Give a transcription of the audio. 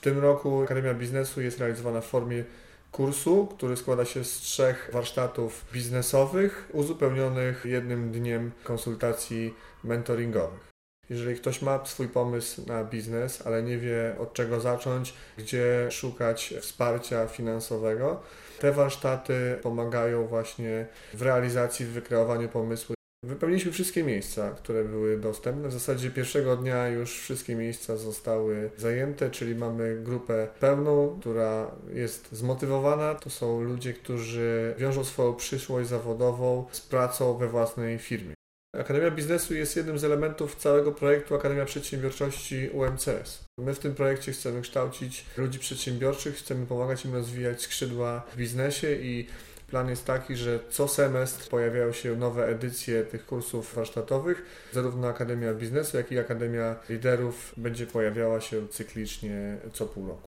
tym roku Akademia Biznesu jest realizowana w formie kursu, który składa się z 3 warsztatów biznesowych, uzupełnionych jednym dniem konsultacji mentoringowych. Jeżeli ktoś ma swój pomysł na biznes, ale nie wie od czego zacząć, gdzie szukać wsparcia finansowego, te warsztaty pomagają właśnie w realizacji, w wykreowaniu pomysłu. Wypełniliśmy wszystkie miejsca, które były dostępne. W zasadzie pierwszego dnia już wszystkie miejsca zostały zajęte, czyli mamy grupę pełną, która jest zmotywowana. To są ludzie, którzy wiążą swoją przyszłość zawodową z pracą we własnej firmie. Akademia Biznesu jest jednym z elementów całego projektu Akademia Przedsiębiorczości UMCS. My w tym projekcie chcemy kształcić ludzi przedsiębiorczych, chcemy pomagać im rozwijać skrzydła w biznesie i plan jest taki, że co semestr pojawiają się nowe edycje tych kursów warsztatowych. Zarówno Akademia Biznesu, jak i Akademia Liderów będzie pojawiała się cyklicznie co pół roku.